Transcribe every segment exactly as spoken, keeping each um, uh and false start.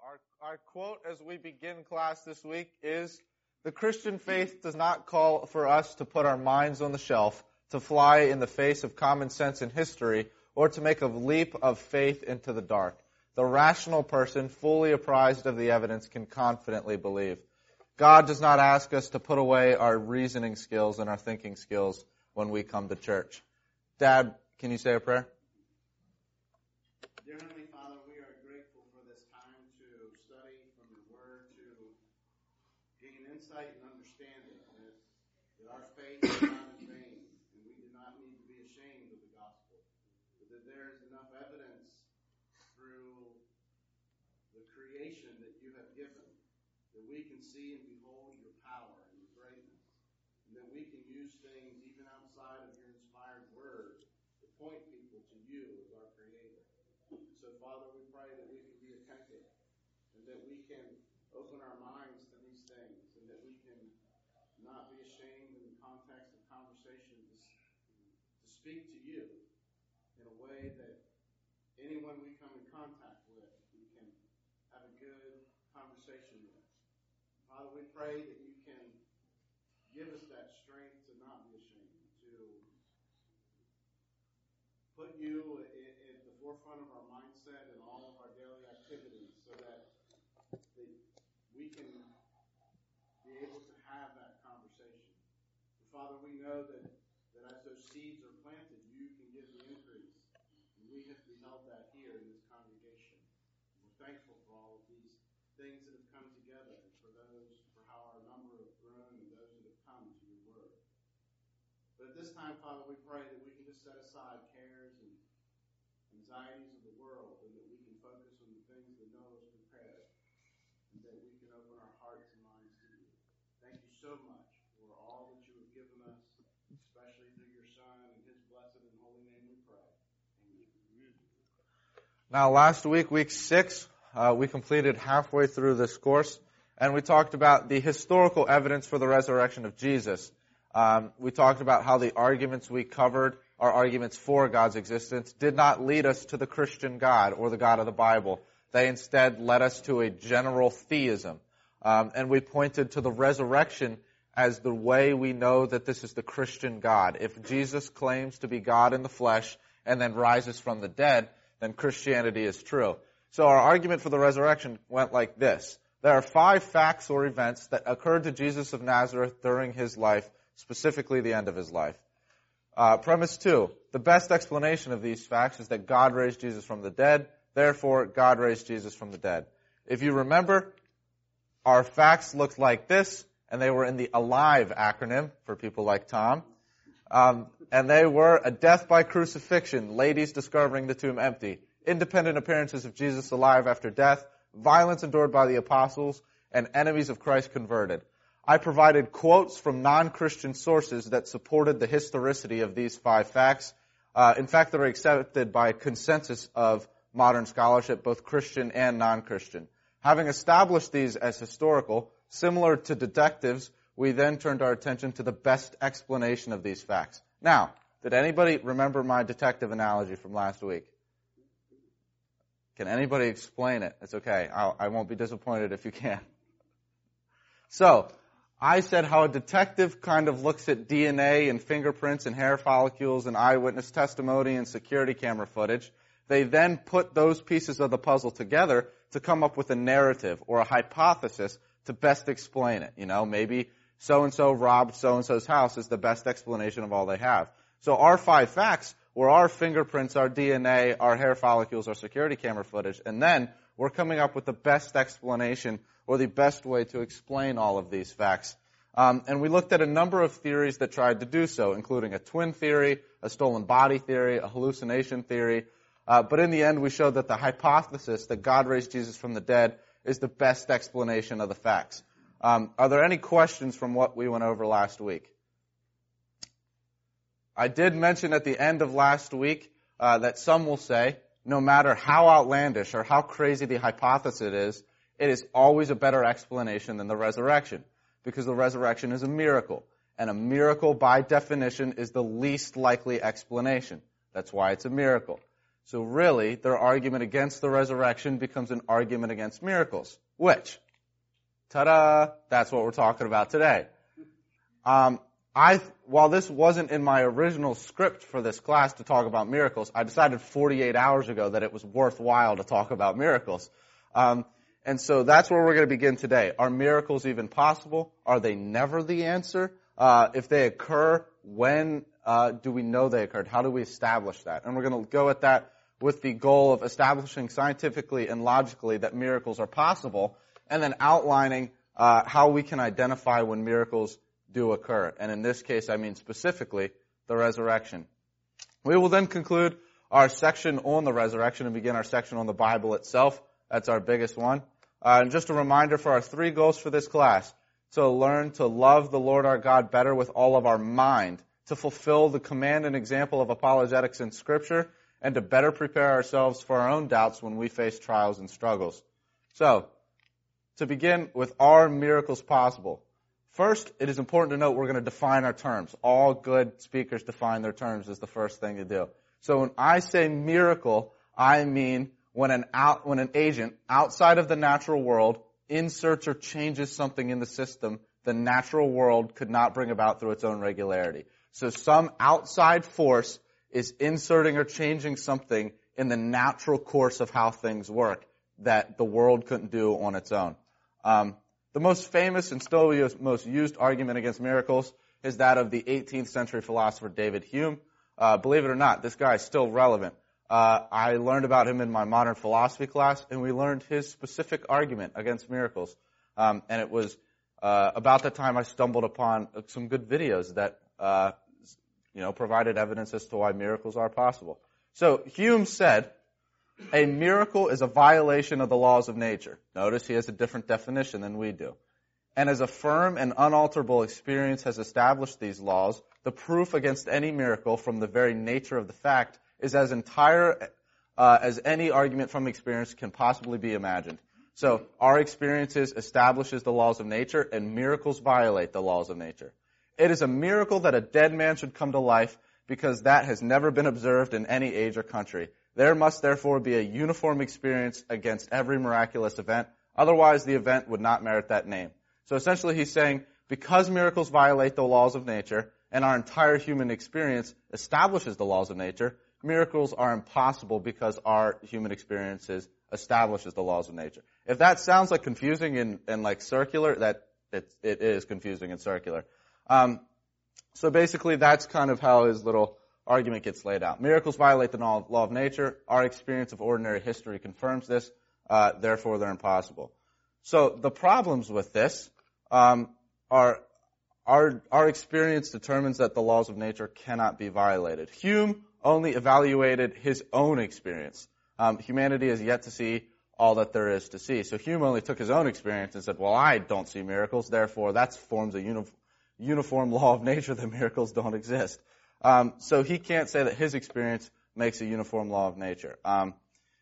Our, our quote as we begin class this week is, "The Christian faith does not call for us to put our minds on the shelf, to fly in the face of common sense and history, or to make a leap of faith into the dark. The rational person, fully apprised of the evidence, can confidently believe." God does not ask us to put away our reasoning skills and our thinking skills when we come to church. Dad, can you say a prayer? Dear Heavenly Father, we are grateful for this time to study from your word, to gain insight and understanding that, that our faith is not in vain, and we do not need to be ashamed of the gospel, but that there is enough evidence through the creation that you have given that we can see and behold your power and your greatness, and that we can use things even outside of your inspired word to point people to you as our creator. So, Father, we pray that we can be attentive and that we can open our minds to these things and that we can not be ashamed in the context of conversation to, to speak to you in a way that anyone we come in contact with, we can have a good conversation with. Father, we pray that you can give us that strength to not be ashamed, to put you at, at the forefront of our mindset and all of our daily activities so that, that we can be able to have that conversation. And Father, we know that, that as those seeds are planted, you can give the increase. And we have beheld that here in this congregation. We're thankful for all of these things that have come together, and for those, for how our number have grown and those that have come to your word. But at this time, Father, we pray that we can just set aside cares and anxieties of the world, and that we can focus on the things that Noah has prepared, and that we can open our hearts and minds to you. Thank you so much for all that you have given us, especially through your Son, and his blessed and holy name we pray. Amen. Now, last week, week six, uh, we completed halfway through this course, and we talked about the historical evidence for the resurrection of Jesus. Um, we talked about how the arguments we covered, our arguments for God's existence, did not lead us to the Christian God or the God of the Bible. They instead led us to a general theism. Um, and we pointed to the resurrection as the way we know that this is the Christian God. If Jesus claims to be God in the flesh and then rises from the dead, then Christianity is true. So our argument for the resurrection went like this. There are five facts or events that occurred to Jesus of Nazareth during his life, specifically the end of his life. Uh, premise two, the best explanation of these facts is that God raised Jesus from the dead. Therefore, God raised Jesus from the dead. If you remember, our facts looked like this, and they were in the ALIVE acronym for people like Tom. Um, and they were a death by crucifixion, ladies discovering the tomb empty, independent appearances of Jesus alive after death, violence endured by the apostles, and enemies of Christ converted. I provided quotes from non-Christian sources that supported the historicity of these five facts. Uh, in fact, they're accepted by a consensus of modern scholarship, both Christian and non-Christian. Having established these as historical, similar to detectives, we then turned our attention to the best explanation of these facts. Now, did anybody remember my detective analogy from last week? Can anybody explain it? It's okay. I'll, I won't be disappointed if you can. So, I said how a detective kind of looks at D N A and fingerprints and hair follicles and eyewitness testimony and security camera footage. They then put those pieces of the puzzle together to come up with a narrative or a hypothesis to best explain it. You know, maybe so-and-so robbed so-and-so's house is the best explanation of all they have. So our five facts were our fingerprints, our D N A, our hair follicles, our security camera footage, and then we're coming up with the best explanation or the best way to explain all of these facts. Um, and we looked at a number of theories that tried to do so, including a twin theory, a stolen body theory, a hallucination theory. Uh, but in the end, we showed that the hypothesis that God raised Jesus from the dead is the best explanation of the facts. Um, are there any questions from what we went over last week? I did mention at the end of last week uh, that some will say, no matter how outlandish or how crazy the hypothesis is, it is always a better explanation than the resurrection, because the resurrection is a miracle. And a miracle, by definition, is the least likely explanation. That's why it's a miracle. So really, their argument against the resurrection becomes an argument against miracles. Which, ta-da, that's what we're talking about today. Um, I, while this wasn't in my original script for this class to talk about miracles, I decided forty-eight hours ago that it was worthwhile to talk about miracles. Um, and so that's where we're going to begin today. Are miracles even possible? Are they never the answer? Uh, if they occur, when uh, do we know they occurred? How do we establish that? And we're going to go at that with the goal of establishing scientifically and logically that miracles are possible, and then outlining uh, how we can identify when miracles do occur. And in this case, I mean specifically the resurrection. We will then conclude our section on the resurrection and begin our section on the Bible itself. That's our biggest one. Uh, and just a reminder for our three goals for this class: to learn to love the Lord our God better with all of our mind, to fulfill the command and example of apologetics in Scripture, and to better prepare ourselves for our own doubts when we face trials and struggles. So, to begin with, are miracles possible? First, it is important to note we're going to define our terms. All good speakers define their terms is the first thing to do. So when I say miracle, I mean when an out, when an agent outside of the natural world inserts or changes something in the system the natural world could not bring about through its own regularity. So some outside force is inserting or changing something in the natural course of how things work that the world couldn't do on its own. Um, the most famous and still most used argument against miracles is that of the eighteenth century philosopher David Hume. Uh, believe it or not, this guy is still relevant. Uh, I learned about him in my modern philosophy class, and we learned his specific argument against miracles. Um, and it was uh, about the time I stumbled upon some good videos that uh, you know, provided evidence as to why miracles are possible. So Hume said, a miracle is a violation of the laws of nature. Notice he has a different definition than we do. And as a firm and unalterable experience has established these laws, the proof against any miracle from the very nature of the fact is as entire uh, as any argument from experience can possibly be imagined. So our experiences establishes the laws of nature, and miracles violate the laws of nature. It is a miracle that a dead man should come to life, because that has never been observed in any age or country. There must therefore be a uniform experience against every miraculous event. Otherwise, the event would not merit that name. So essentially he's saying, because miracles violate the laws of nature, and our entire human experience establishes the laws of nature, miracles are impossible because our human experiences establishes the laws of nature. If that sounds like confusing and, and like circular, that it, it is confusing and circular. Um, so basically that's kind of how his little argument gets laid out. Miracles violate the law of nature. Our experience of ordinary history confirms this. Uh, therefore, they're impossible. So the problems with this um, are our, our experience determines that the laws of nature cannot be violated. Hume only evaluated his own experience. Um, humanity has yet to see all that there is to see. So Hume only took his own experience and said, well, I don't see miracles, therefore that forms a uni- uniform law of nature that miracles don't exist. Um, so he can't say that his experience makes a uniform law of nature. Um,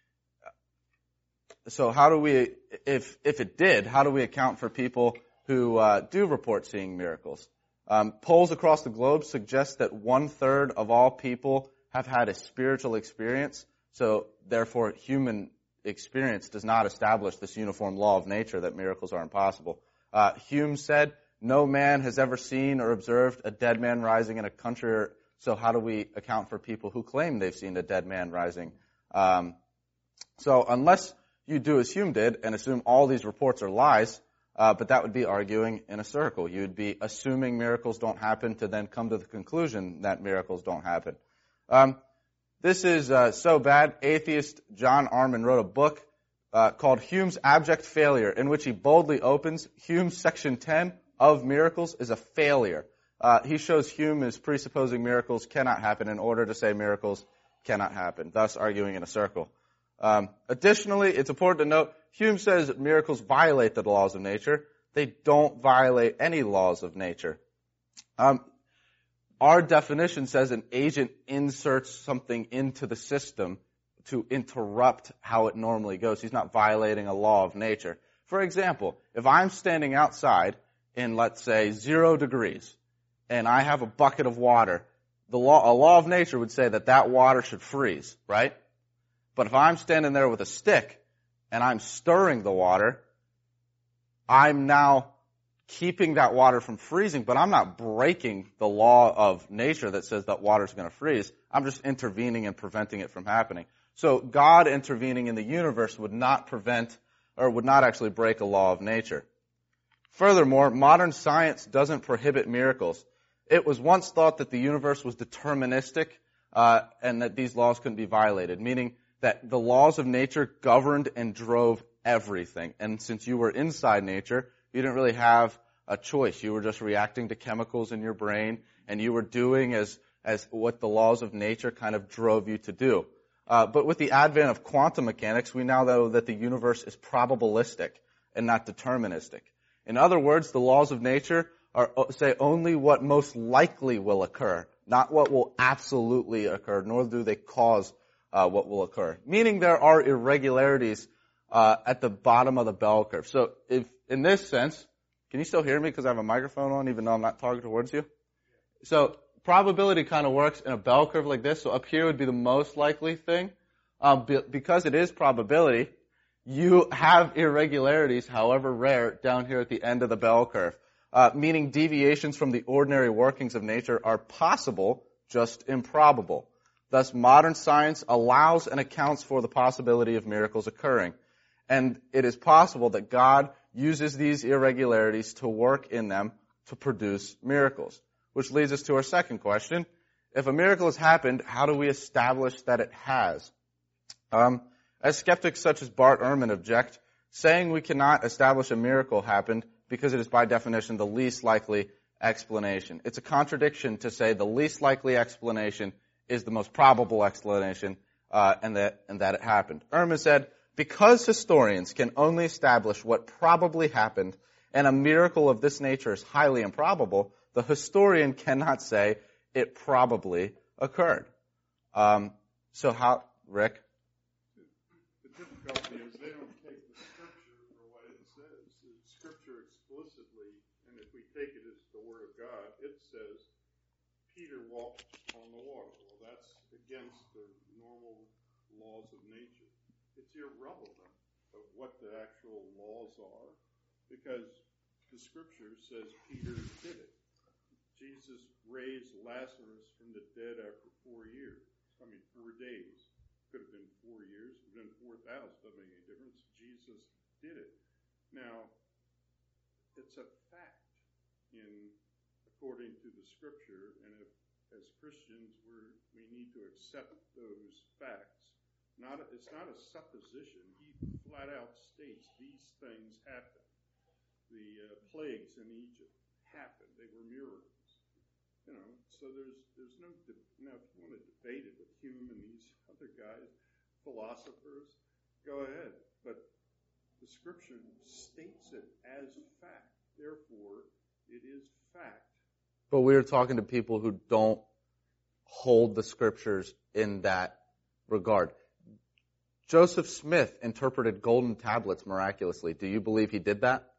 so how do we, if if it did, how do we account for people who uh, do report seeing miracles? Um, polls across the globe suggest that one-third of all people have had a spiritual experience. So therefore, human experience does not establish this uniform law of nature that miracles are impossible. Uh, Hume said, no man has ever seen or observed a dead man rising in a country. Or, so how do we account for people who claim they've seen a dead man rising? Um, so unless you do as Hume did and assume all these reports are lies, uh, but that would be arguing in a circle. You would be assuming miracles don't happen to then come to the conclusion that miracles don't happen. Um, this is uh, so bad. Atheist John Armin wrote a book uh, called Hume's Abject Failure, in which he boldly opens Hume's Section ten of miracles is a failure. Uh, he shows Hume is presupposing miracles cannot happen in order to say miracles cannot happen, thus arguing in a circle. Um, additionally, it's important to note, Hume says that miracles violate the laws of nature. They don't violate any laws of nature. Um, our definition says an agent inserts something into the system to interrupt how it normally goes. He's not violating a law of nature. For example, if I'm standing outside in, let's say, zero degrees, and I have a bucket of water, the law, a law of nature would say that that water should freeze, right? But if I'm standing there with a stick and I'm stirring the water, I'm now keeping that water from freezing, but I'm not breaking the law of nature that says that water is going to freeze. I'm just intervening and preventing it from happening. So God intervening in the universe would not prevent or would not actually break a law of nature. Furthermore, modern science doesn't prohibit miracles. It was once thought that the universe was deterministic uh, and that these laws couldn't be violated, meaning that the laws of nature governed and drove everything. And since you were inside nature, you didn't really have a choice. You were just reacting to chemicals in your brain, and you were doing as, as what the laws of nature kind of drove you to do. Uh, but with the advent of quantum mechanics, we now know that the universe is probabilistic and not deterministic. In other words, the laws of nature are say only what most likely will occur, not what will absolutely occur, nor do they cause uh, what will occur. Meaning there are irregularities uh, at the bottom of the bell curve. So if in this sense, can you still hear me because I have a microphone on even though I'm not talking towards you? So probability kind of works in a bell curve like this. So up here would be the most likely thing. Um, be, because it is probability, you have irregularities, however rare, down here at the end of the bell curve. Uh, meaning deviations from the ordinary workings of nature are possible, just improbable. Thus, modern science allows and accounts for the possibility of miracles occurring. And it is possible that God uses these irregularities to work in them to produce miracles. Which leads us to our second question. If a miracle has happened, how do we establish that it has? Um, as skeptics such as Bart Ehrman object, saying we cannot establish a miracle happened because it is by definition the least likely explanation. It's a contradiction to say the least likely explanation is the most probable explanation, uh, and that and that it happened. Ehrman said, because historians can only establish what probably happened, and a miracle of this nature is highly improbable, the historian cannot say it probably occurred. Um, so how, Rick? The difficulty is they don't take the Scripture for what it says. The Scripture explicitly, and if we take it as the Word of God, it says Peter walked on the water. Well, that's against the normal laws of nature. It's irrelevant of what the actual laws are because the Scripture says Peter did it. Jesus raised Lazarus from the dead after four years. I mean, four days. Could have been four years. Could have been four thousand. Doesn't make any difference. Jesus did it. Now, it's a fact in according to the Scripture, and if, as Christians, we're, we need to accept those facts. Not a, it's not a supposition. He flat out states these things happened. The uh, plagues in Egypt happened. They were miracles. You know, so there's there's no de- now if you want to debate it with Hume and these other guys, philosophers, go ahead. But the Scripture states it as fact. Therefore, it is fact. But we're talking to people who don't hold the Scriptures in that regard. Joseph Smith interpreted golden tablets miraculously. Do you believe he did that?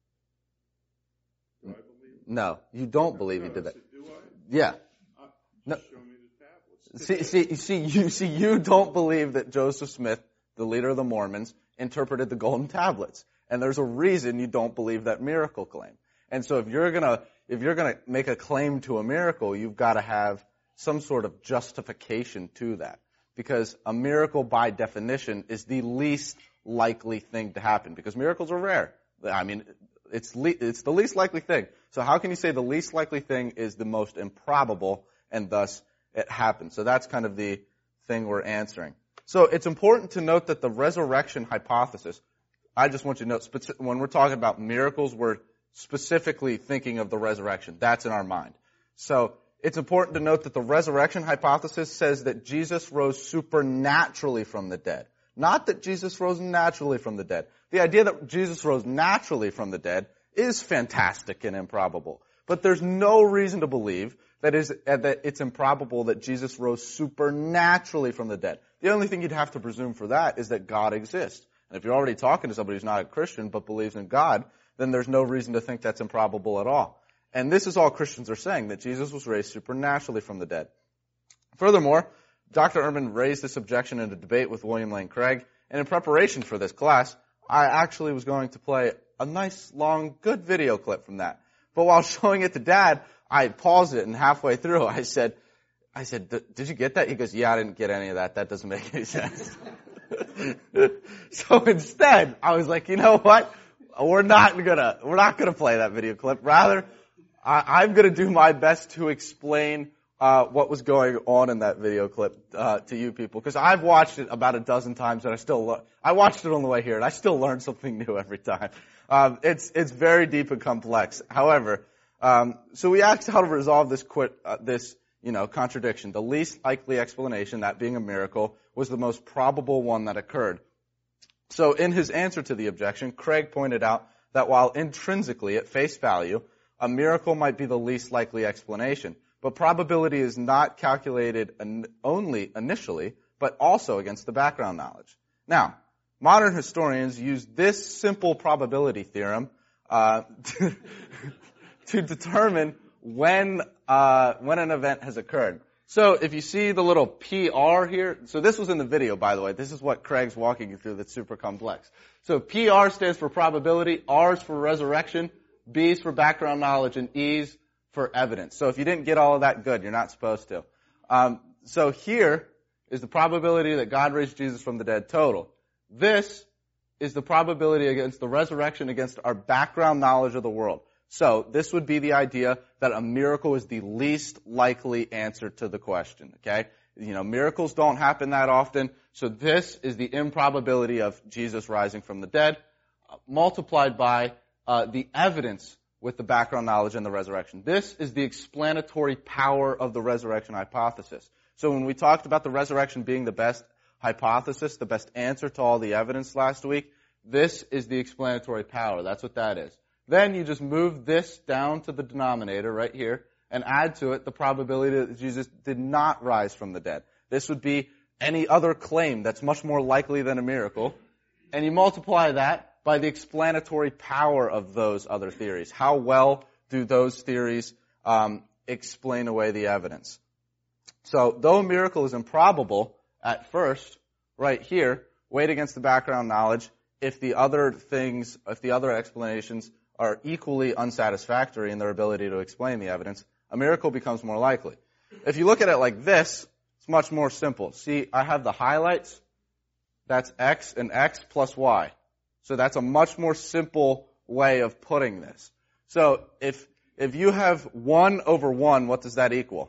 Do I believe? No, you don't No, believe no, he did I that. said, do I? Yeah. Uh, No. Show me the tablets. See, see, see, you, see, you don't believe that Joseph Smith, the leader of the Mormons, interpreted the golden tablets, and there's a reason you don't believe that miracle claim. And so, if you're gonna, if you're gonna make a claim to a miracle, you've got to have some sort of justification to that, because a miracle, by definition, is the least likely thing to happen. Because miracles are rare. I mean, it's le- it's the least likely thing. So, how can you say the least likely thing is the most improbable, and thus it happened? So that's kind of the thing we're answering. So it's important to note that the resurrection hypothesis, I just want you to note, speci- when we're talking about miracles, we're specifically thinking of the resurrection. That's in our mind. So it's important to note that the resurrection hypothesis says that Jesus rose supernaturally from the dead. Not that Jesus rose naturally from the dead. The idea that Jesus rose naturally from the dead is fantastic and improbable. But there's no reason to believe that, is, that it's improbable that Jesus rose supernaturally from the dead. The only thing you'd have to presume for that is that God exists. And if you're already talking to somebody who's not a Christian but believes in God, then there's no reason to think that's improbable at all. And this is all Christians are saying, that Jesus was raised supernaturally from the dead. Furthermore, Doctor Ehrman raised this objection in a debate with William Lane Craig, and in preparation for this class, I actually was going to play a nice, long, good video clip from that. But while showing it to Dad, I paused it, and halfway through, I said, I said, did you get that? He goes, yeah, I didn't get any of that. That doesn't make any sense. So instead, I was like, you know what? We're not gonna, we're not gonna play that video clip. Rather, I, I'm gonna do my best to explain uh, what was going on in that video clip uh, to you people, because I've watched it about a dozen times, and I still, le- I watched it on the way here, and I still learn something new every time. Um, it's it's very deep and complex. However, um, so we asked how to resolve this quit, uh, this you know contradiction. The least likely explanation, that being a miracle, was the most probable one that occurred. So in his answer to the objection, Craig pointed out that while intrinsically, at face value, a miracle might be the least likely explanation, but probability is not calculated only initially, but also against the background knowledge. Now, modern historians use this simple probability theorem uh, to, to determine when uh, when an event has occurred. So if you see the little P R here, so this was in the video, by the way. This is what Craig's walking you through that's super complex. So P R stands for probability, R is for resurrection, B is for background knowledge, and E is for evidence. So if you didn't get all of that, good. You're not supposed to. Um, so here is the probability that God raised Jesus from the dead total. This is the probability against the resurrection against our background knowledge of the world. So this would be the idea that a miracle is the least likely answer to the question, okay? You know, miracles don't happen that often, so this is the improbability of Jesus rising from the dead, uh, multiplied by uh, the evidence with the background knowledge and the resurrection. This is the explanatory power of the resurrection hypothesis. So when we talked about the resurrection being the best hypothesis, the best answer to all the evidence last week, this is the explanatory power. That's what that is. Then you just move this down to the denominator right here and add to it the probability that Jesus did not rise from the dead. This would be any other claim that's much more likely than a miracle. And you multiply that by the explanatory power of those other theories. How well do those theories um, explain away the evidence? So though a miracle is improbable at first, right here, weighed against the background knowledge, if the other things, if the other explanations are equally unsatisfactory in their ability to explain the evidence, a miracle becomes more likely. If you look at it like this, it's much more simple. See, I have the highlights. That's X and X plus Y. So that's a much more simple way of putting this. So if if you have one over one, what does that equal?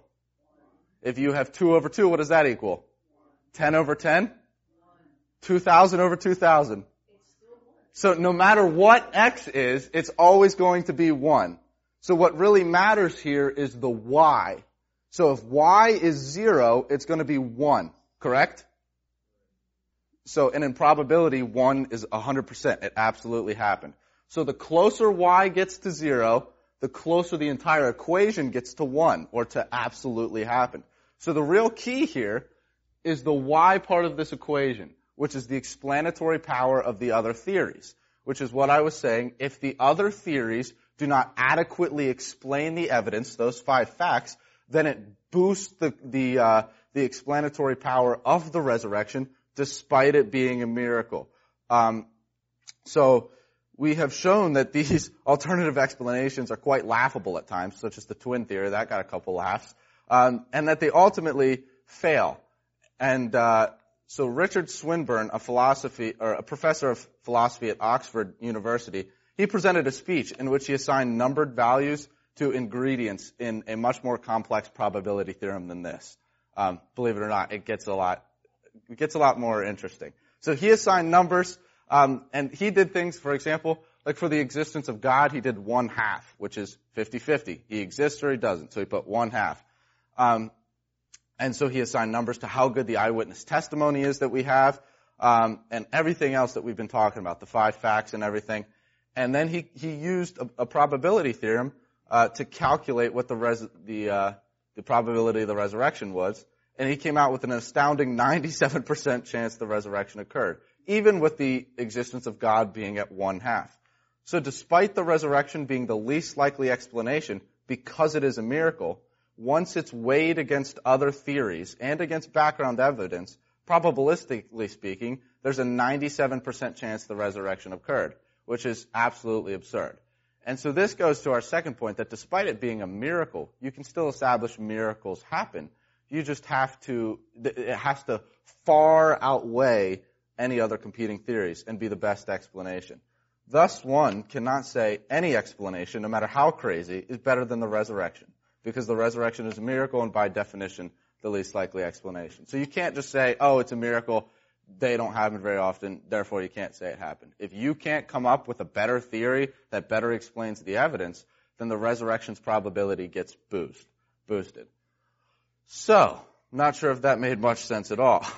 If you have two over two, what does that equal? ten over ten? two thousand over two thousand. So no matter what X is, it's always going to be one. So what really matters here is the Y. So if Y is zero, it's going to be one, correct? So and in probability, one is one hundred percent. It absolutely happened. So the closer Y gets to zero, the closer the entire equation gets to one, or to absolutely happen. So the real key here is the Y part of this equation, which is the explanatory power of the other theories, which is what I was saying. If the other theories do not adequately explain the evidence, those five facts, then it boosts the the, uh, the explanatory power of the resurrection, despite it being a miracle. Um, so we have shown that these alternative explanations are quite laughable at times, such as the twin theory. That got a couple laughs. Um, and that they ultimately fail. And uh So Richard Swinburne, a philosophy or a professor of philosophy at Oxford University, he presented a speech in which he assigned numbered values to ingredients in a much more complex probability theorem than this. Um, believe it or not, it gets a lot, it gets a lot more interesting. So he assigned numbers, um, and he did things, for example, like for the existence of God, he did one half, which is fifty-fifty. He exists or he doesn't, so he put one half. Um, And so he assigned numbers to how good the eyewitness testimony is that we have, um, and everything else that we've been talking about, the five facts and everything. And then he, he used a, a probability theorem uh, to calculate what the res, the uh, the probability of the resurrection was, and he came out with an astounding ninety-seven percent chance the resurrection occurred, even with the existence of God being at one half. So despite the resurrection being the least likely explanation, because it is a miracle, once it's weighed against other theories and against background evidence, probabilistically speaking, there's a ninety-seven percent chance the resurrection occurred, which is absolutely absurd. And so this goes to our second point, that despite it being a miracle, you can still establish miracles happen. You just have to, it has to far outweigh any other competing theories and be the best explanation. Thus, one cannot say any explanation, no matter how crazy, is better than the resurrection, because the resurrection is a miracle and by definition, the least likely explanation. So you can't just say, oh, it's a miracle, they don't happen very often, therefore you can't say it happened. If you can't come up with a better theory that better explains the evidence, then the resurrection's probability gets boost, boosted. So, not sure if that made much sense at all.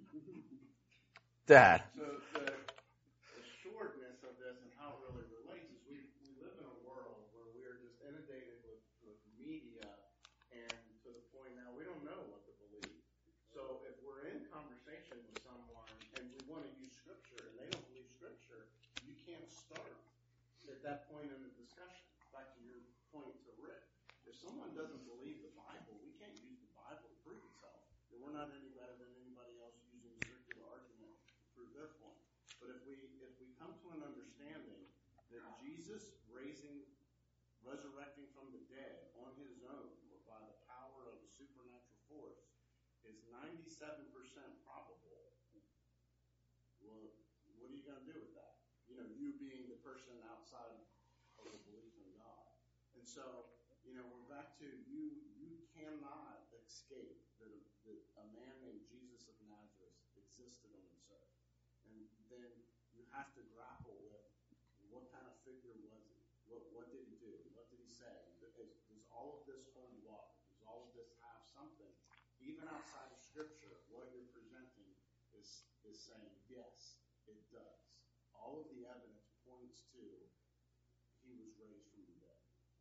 Dad. So the, the shortness of this and how it really relates is we, we live in a world where we are just inundated with, with media, and to the point now we don't know what to believe. So if we're in conversation with someone and we want to use Scripture and they don't believe Scripture, you can't start at that point in the discussion. Back to your point to Rick. If someone doesn't believe the Bible, we can't use the Bible to prove itself. We're not any better than anybody else using circular argument to prove their point. But if we if we come to an understanding that Jesus raising, resurrecting from the dead on his own or by the power of a supernatural force is ninety-seven percent probable, well, what are you going to do with that? You know, you being the person outside of the belief in God. And so, you know, we're back to you, you cannot escape that a, that a man named Jesus of Nazareth existed on this earth. And then you have to grapple with what kind of figure was he? What, what did he do? What did he say? Does, does all of this hold water? Does all of this have something? Even outside of Scripture, what you're presenting is, is saying, yes, it does. All of the evidence points to he was raised from the dead.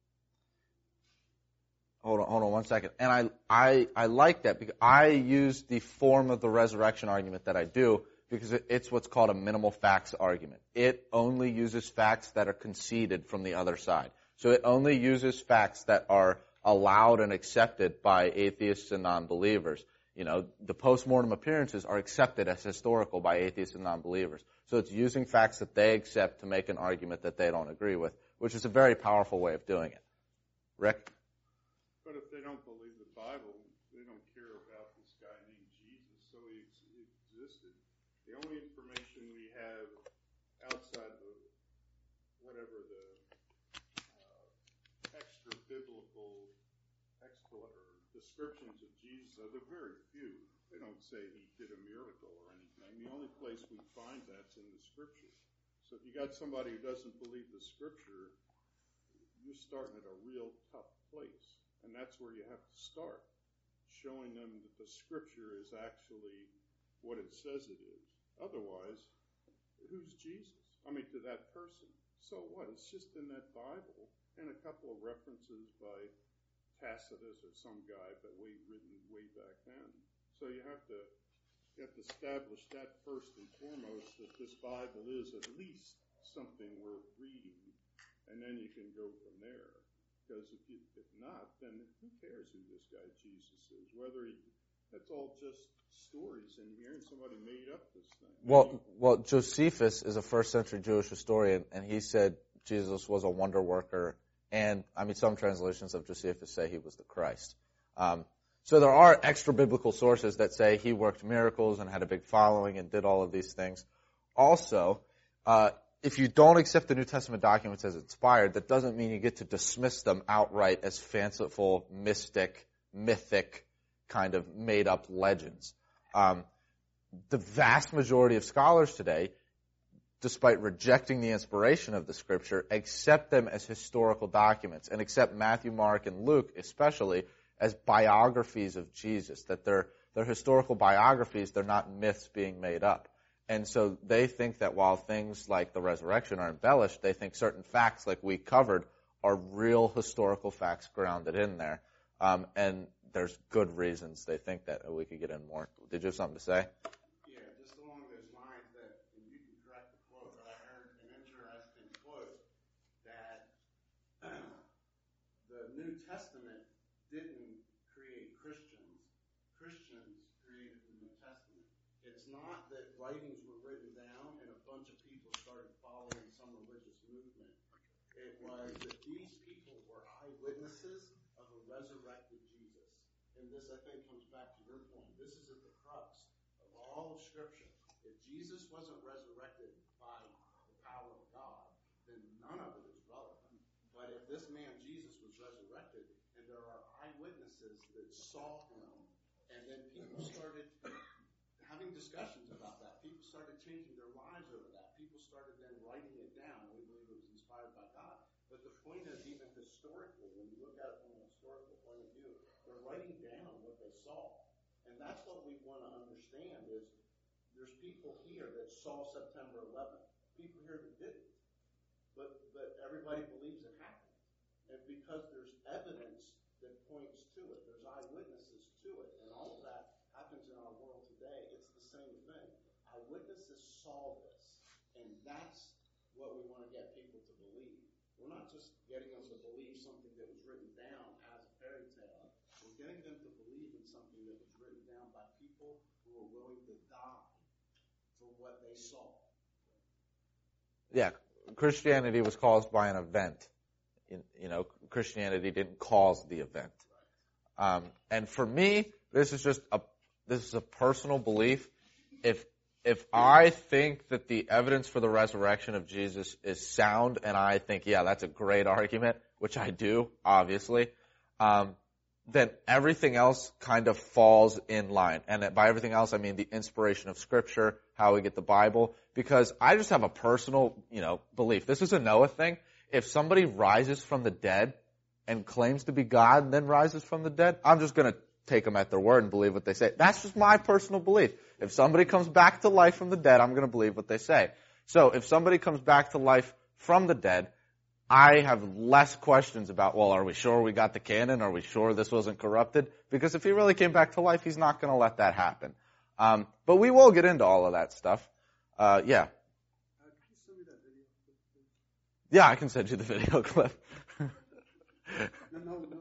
Hold on, hold on one second. And I, I, I like that because I use the form of the resurrection argument that I do because it's what's called a minimal facts argument. It only uses facts that are conceded from the other side. So it only uses facts that are allowed and accepted by atheists and non-believers. You know, the post-mortem appearances are accepted as historical by atheists and non-believers. So it's using facts that they accept to make an argument that they don't agree with, which is a very powerful way of doing it. Rick? But if they don't believe the Bible, they don't care about this guy named Jesus, so he existed. The only information we have outside the whatever the uh, extra biblical expl- or descriptions of Jesus are, they're very few. They don't say he did a miracle or anything. The only place we find that's in the Scripture. So if you got somebody who doesn't believe the Scripture, you're starting at a real tough place. And that's where you have to start, showing them that the Scripture is actually what it says it is. Otherwise, who's Jesus? I mean, to that person. So what? It's just in that Bible and a couple of references by Tacitus or some guy that we written way back then. So you have to you have to establish that first and foremost, that this Bible is at least something worth reading, and then you can go from there. Because if you, if not, then who cares who this guy Jesus is? Whether he, that's all just stories in here, and somebody made up this thing. Well, well, Josephus is a first-century Jewish historian, and he said Jesus was a wonder worker. And I mean, some translations of Josephus say he was the Christ. Um, so there are extra biblical sources that say he worked miracles and had a big following and did all of these things. Also, uh, if you don't accept the New Testament documents as inspired, that doesn't mean you get to dismiss them outright as fanciful, mystic, mythic, kind of made-up legends. Um, the vast majority of scholars today, despite rejecting the inspiration of the Scripture, accept them as historical documents and accept Matthew, Mark, and Luke especially as biographies of Jesus, that they're, they're historical biographies, they're not myths being made up. And so they think that while things like the resurrection are embellished, they think certain facts like we covered are real historical facts grounded in there. Um, and there's good reasons they think that. We could get in more. Did you have something to say? Yeah, just along those lines that, and you can correct the quote, but I heard an interesting quote that the New Testament didn't not that writings were written down and a bunch of people started following some religious movement. It was that these people were eyewitnesses of a resurrected Jesus. And this, I think, comes back to your point. This is at the crux of all of Scripture. If Jesus wasn't resurrected by the power of God, then none of it is relevant. But if this man Jesus was resurrected, and there are eyewitnesses that saw him, and then people started having discussions about that. People started changing their lives over that. People started then writing it down. We believe it was inspired by God. But the point is, even historically, when you look at it from a historical point of view, they're writing down what they saw. And that's what we want to understand is there's people here that saw September eleventh. People here that didn't. But but everybody believes it happened. And because there's evidence that points to it, there's eyewitnesses to it, and all of that happens in our world today. It's the same thing. Eyewitnesses saw this, and that's what we want to get people to believe. We're not just getting them to believe something that was written down as a fairy tale. We're getting them to believe in something that was written down by people who were willing to die for what they saw. Yeah, Christianity was caused by an event. You know, Christianity didn't cause the event. Um, and for me, this is just a this is a personal belief. If if I think that the evidence for the resurrection of Jesus is sound, and I think, yeah, that's a great argument, which I do, obviously, um, then everything else kind of falls in line. And by everything else, I mean the inspiration of Scripture, how we get the Bible, because I just have a personal, you know, belief. This is a Noah thing. If somebody rises from the dead and claims to be God and then rises from the dead, I'm just going to take them at their word and believe what they say. That's just my personal belief. If somebody comes back to life from the dead, I'm going to believe what they say. So if somebody comes back to life from the dead, I have less questions about, well, are we sure we got the canon? Are we sure this wasn't corrupted? Because if he really came back to life, he's not going to let that happen. Um, but we will get into all of that stuff. Uh, yeah. Yeah, I can send you the video clip. No, no, no.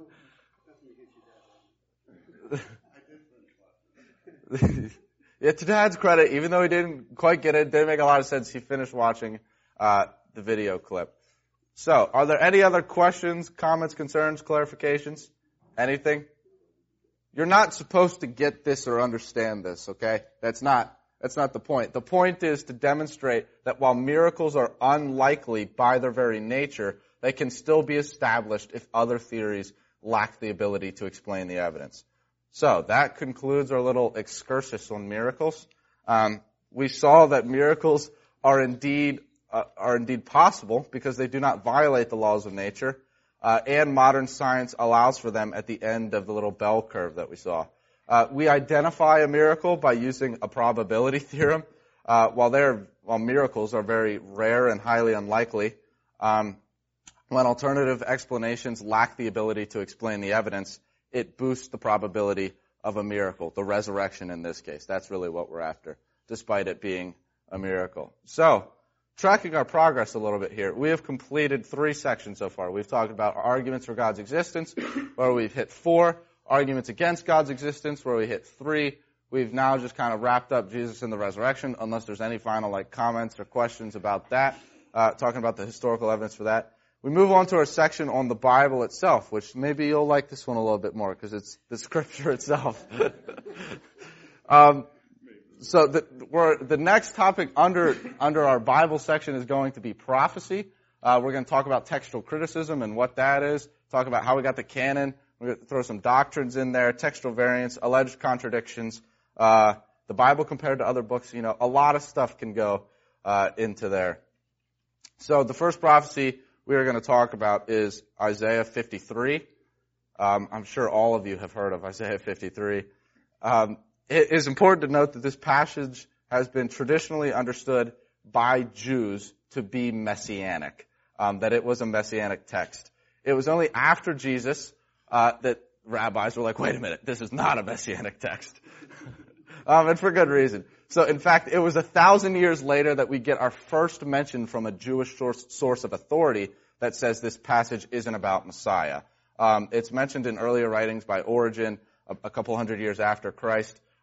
I did finish watching. Yeah, to Dad's credit, even though he didn't quite get it, it didn't make a lot of sense. He finished watching uh, the video clip. So, are there any other questions, comments, concerns, clarifications? Anything? You're not supposed to get this or understand this, okay? That's not That's not the point. The point is to demonstrate that while miracles are unlikely by their very nature, they can still be established if other theories lack the ability to explain the evidence. So that concludes our little excursus on miracles. Um, we saw that miracles are indeed uh, are indeed possible because they do not violate the laws of nature, uh, and modern science allows for them at the end of the little bell curve that we saw. Uh, we identify a miracle by using a probability theorem. Uh, while they're, while miracles are very rare and highly unlikely, um, when alternative explanations lack the ability to explain the evidence, it boosts the probability of a miracle, the resurrection in this case. That's really what we're after, despite it being a miracle. So, tracking our progress a little bit here, we have completed three sections so far. We've talked about arguments for God's existence, where we've hit four. Arguments against God's existence, where we hit three. We've now just kind of wrapped up Jesus and the resurrection, unless there's any final like comments or questions about that, uh, talking about the historical evidence for that. We move on to our section on the Bible itself, which maybe you'll like this one a little bit more because it's the Scripture itself. um, so the, we're, the next topic under under our Bible section is going to be prophecy. Uh, we're going to talk about textual criticism and what that is, talk about how we got the canon. We're going to throw some doctrines in there, textual variants, alleged contradictions, uh, the Bible compared to other books. You know, a lot of stuff can go uh, into there. So the first prophecy we are going to talk about is Isaiah fifty-three. Um, I'm sure all of you have heard of Isaiah fifty-three. Um, it is important to note that this passage has been traditionally understood by Jews to be messianic, um, that it was a messianic text. It was only after Jesus Uh, that rabbis were like, wait a minute, this is not a messianic text. um, and for good reason. So, in fact, it was a thousand years later that we get our first mention from a Jewish source, source of authority that says this passage isn't about Messiah. Um, it's mentioned in earlier writings by Origen, a, a couple hundred years after Christ.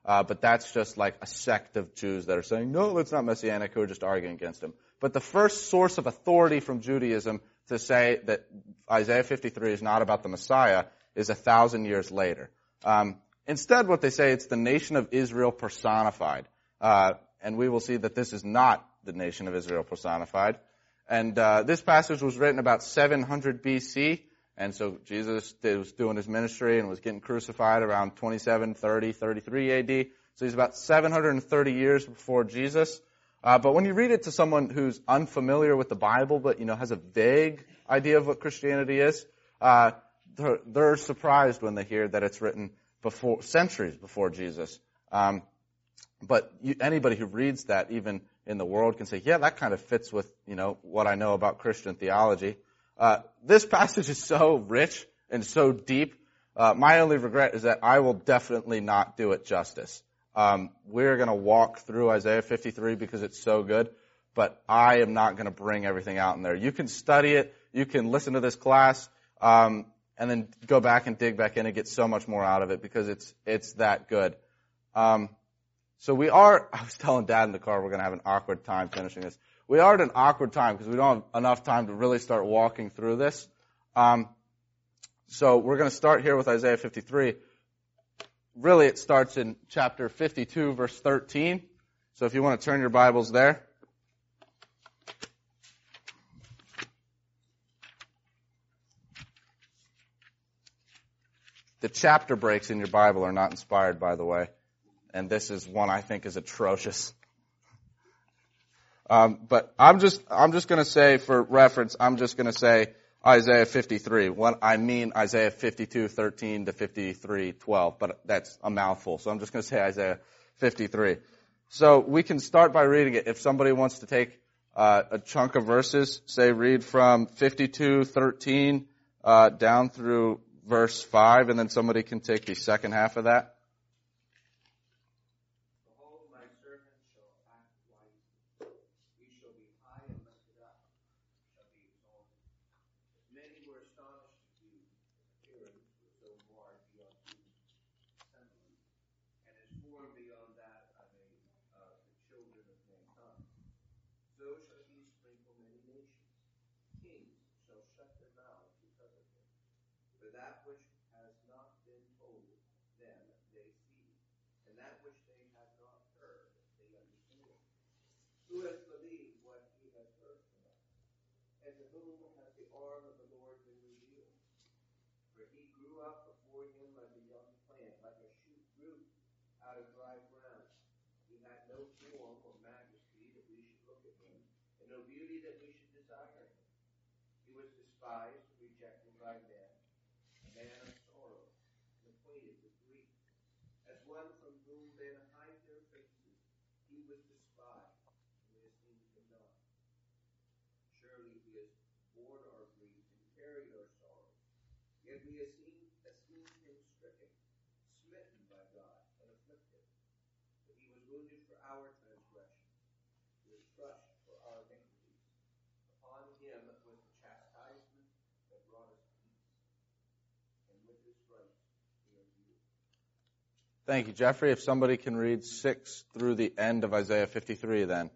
Uh, but that's just like a sect of Jews that are saying, no, it's not messianic, who are just arguing against him. But the first source of authority from Judaism to say that Isaiah fifty-three is not about the Messiah is a thousand years later. Um, instead, what they say, it's the nation of Israel personified. Uh, and we will see that this is not the nation of Israel personified. And uh, this passage was written about seven hundred B C, and so Jesus was doing his ministry and was getting crucified around twenty-seven, thirty, thirty-three A D. So he's about seven hundred thirty years before Jesus. Uh, but when you read it to someone who's unfamiliar with the Bible, but you know has a vague idea of what Christianity is, uh, they're, they're surprised when they hear that it's written before centuries before Jesus. Um, but you, anybody who reads that, even in the world, can say, yeah, that kind of fits with you know what I know about Christian theology. Uh, this passage is so rich and so deep. Uh, my only regret is that I will definitely not do it justice. Um, we're going to walk through Isaiah fifty-three because it's so good, but I am not going to bring everything out in there. You can study it, you can listen to this class, um, and then go back and dig back in and get so much more out of it because it's it's that good. Um, so we are. I was telling Dad in the car we're going to have an awkward time finishing this. We are at an awkward time because we don't have enough time to really start walking through this. Um, so we're going to start here with Isaiah fifty-three. Really, it starts in chapter fifty-two, verse thirteen. So if you want to turn your Bibles there. The chapter breaks in your Bible are not inspired, by the way. And this is one I think is atrocious. Um, but I'm just, I'm just going to say, for reference, I'm just going to say Isaiah fifty-three. When I mean Isaiah fifty-two, thirteen to fifty-three, twelve, but that's a mouthful. So I'm just going to say Isaiah fifty-three. So we can start by reading it. If somebody wants to take uh, a chunk of verses, say read from fifty-two, thirteen uh, down through verse five, and then somebody can take the second half of that. Thank you, Jeffrey. If somebody can read six through the end of Isaiah fifty-three, then.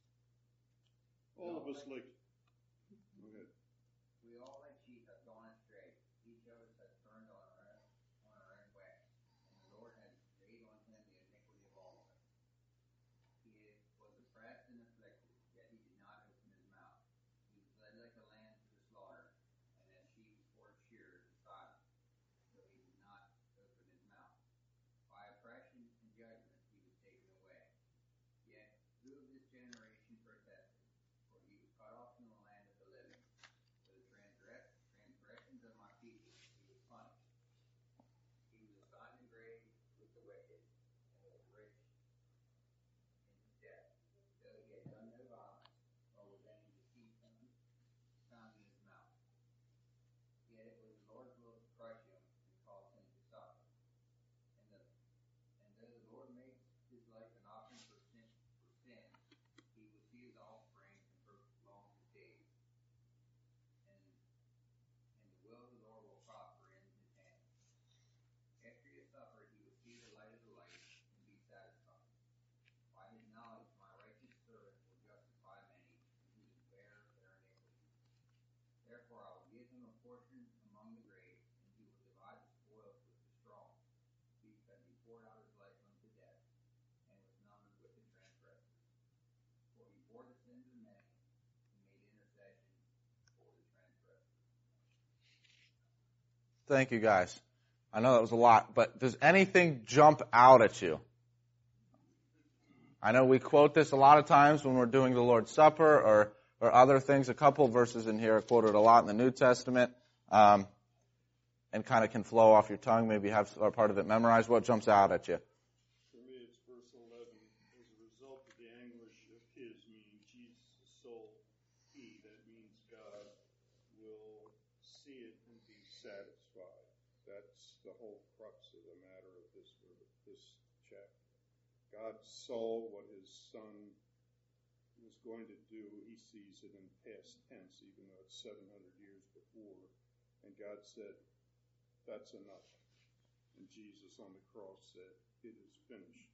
All of us like. Go ahead. We all like sheep have gone astray. Each of us has turned on our own, on our own way. And the Lord has laid on him the iniquity of all of us. He was oppressed and afflicted, yet he did not open his mouth. He was led like a lamb to the slaughter, and as sheep before its shearers is silent. So he did not open his mouth. By oppression and judgment he was taken away. Yet who of this generation Thank you, guys. I know that was a lot, but does anything jump out at you? I know we quote this a lot of times when we're doing the Lord's Supper or, or other things. A couple verses in here are quoted a lot in the New Testament um, and kind of can flow off your tongue. Maybe you have a part of it memorized. What jumps out at you? For me, it's verse eleven. As a result of the anguish of his, meaning Jesus' soul, he, that means God, will see it and be satisfied. That's the whole crux of the matter of this this chapter. God saw what his son was going to do. He sees it in past tense, even though it's seven hundred years before. And God said, that's enough. And Jesus on the cross said, it is finished.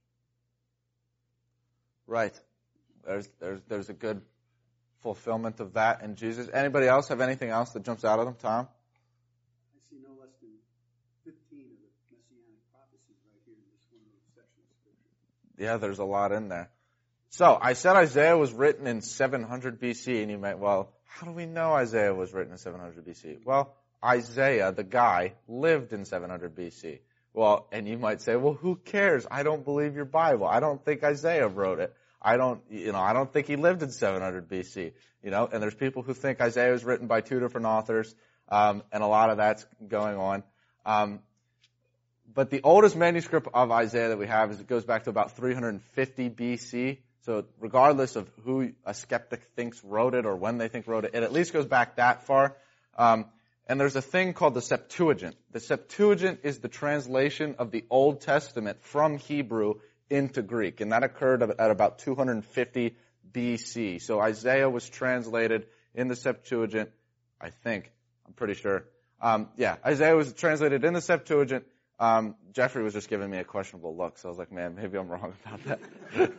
Right. There's there's there's a good fulfillment of that in Jesus. Anybody else have anything else that jumps out at them? Tom? I see no less than fifteen of the messianic prophecies right here in this one little section of Scripture. Yeah, there's a lot in there. So, I said Isaiah was written in seven hundred B C, and you might, well, how do we know Isaiah was written in seven hundred B C? Well, Isaiah, the guy, lived in seven hundred B C. Well, and you might say, well, who cares? I don't believe your Bible. I don't think Isaiah wrote it. I don't, you know, I don't think he lived in seven hundred B C. You know, and there's people who think Isaiah was written by two different authors, um, and a lot of that's going on. Um, but the oldest manuscript of Isaiah that we have is it goes back to about three hundred fifty B C. So regardless of who a skeptic thinks wrote it or when they think wrote it, it at least goes back that far. Um, and there's a thing called the Septuagint. The Septuagint is the translation of the Old Testament from Hebrew into Greek, and that occurred at about two hundred fifty B C. So Isaiah was translated in the Septuagint, I think. I'm pretty sure. Um, yeah, Isaiah was translated in the Septuagint. Um, Jeffrey was just giving me a questionable look, so I was like, man, maybe I'm wrong about that.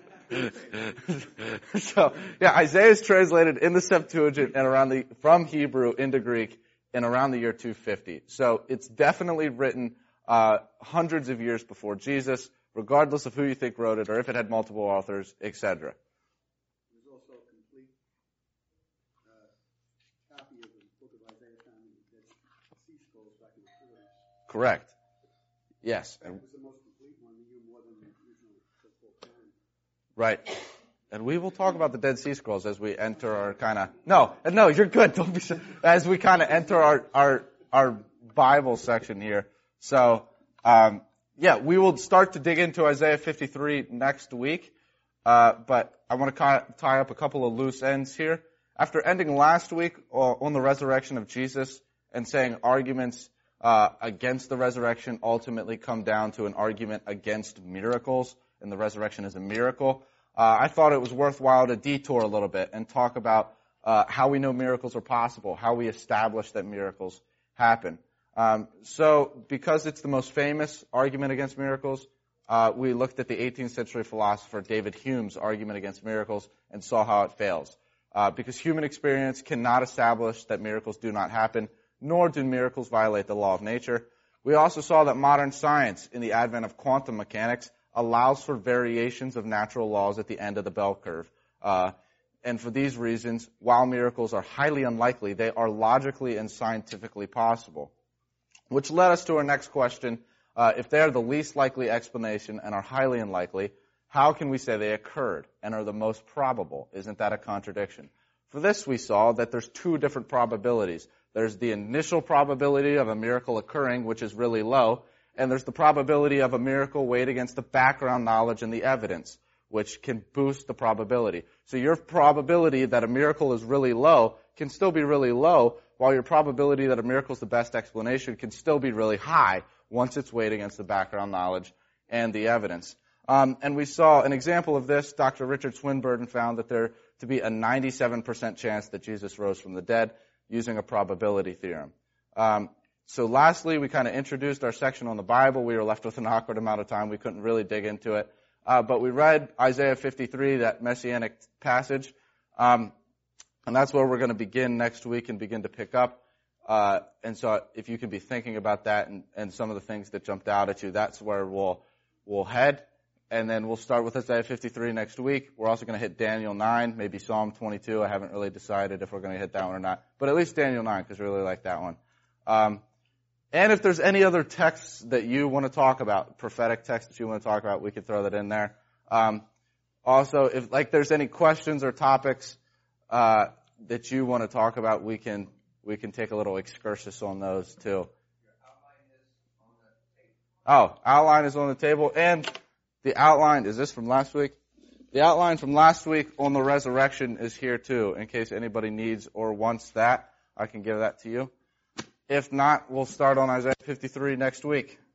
So, yeah, Isaiah is translated in the Septuagint and around the from Hebrew into Greek in around the year two fifty. So it's definitely written uh, hundreds of years before Jesus, regardless of who you think wrote it or if it had multiple authors, et cetera. There's also a complete uh, copy of the book of Isaiah found in the Dead Sea Scrolls back in the forties. Correct. Yes. That And, was the most complete one, even more than the original so-called canon. right. And we will talk about the Dead Sea Scrolls as we enter our kind of no, no, you're good. Don't be as we kind of enter our our our Bible section here. So, um, yeah, we will start to dig into Isaiah fifty-three next week. Uh, but I want to tie up a couple of loose ends here. After ending last week on the resurrection of Jesus and saying arguments uh, against the resurrection ultimately come down to an argument against miracles, and the resurrection is a miracle. Uh, I thought it was worthwhile to detour a little bit and talk about uh, how we know miracles are possible, how we establish that miracles happen. Um, so, because it's the most famous argument against miracles, uh, we looked at the eighteenth century philosopher David Hume's argument against miracles and saw how it fails. Uh, because human experience cannot establish that miracles do not happen, nor do miracles violate the law of nature. We also saw that modern science, in the advent of quantum mechanics, allows for variations of natural laws at the end of the bell curve. Uh, and for these reasons, while miracles are highly unlikely, they are logically and scientifically possible. Which led us to our next question. Uh, if they are the least likely explanation and are highly unlikely, how can we say they occurred and are the most probable? Isn't that a contradiction? For this, we saw that there's two different probabilities. There's the initial probability of a miracle occurring, which is really low, and there's the probability of a miracle weighed against the background knowledge and the evidence, which can boost the probability. So your probability that a miracle is really low can still be really low, while your probability that a miracle is the best explanation can still be really high once it's weighed against the background knowledge and the evidence. Um, and we saw an example of this. Doctor Richard Swinburne found that there to be a ninety-seven percent chance that Jesus rose from the dead using a probability theorem. Um, So lastly, we kind of introduced our section on the Bible. We were left with an awkward amount of time. We couldn't really dig into it. Uh, but we read Isaiah fifty-three, that messianic passage. Um, and that's where we're going to begin next week and begin to pick up. Uh, and so if you can be thinking about that and, and some of the things that jumped out at you, that's where we'll, we'll head. And then we'll start with Isaiah fifty-three next week. We're also going to hit Daniel nine, maybe Psalm twenty-two. I haven't really decided if we're going to hit that one or not. But at least Daniel nine, because I really like that one. Um, And if there's any other texts that you want to talk about, prophetic texts that you want to talk about, we could throw that in there. Um, also, if like there's any questions or topics uh, that you want to talk about, we can we can take a little excursus on those too. Oh, outline is on the table, and the outline, is this from last week? The outline from last week on the resurrection is here too, in case anybody needs or wants that. I can give that to you. If not, we'll start on Isaiah fifty-three next week.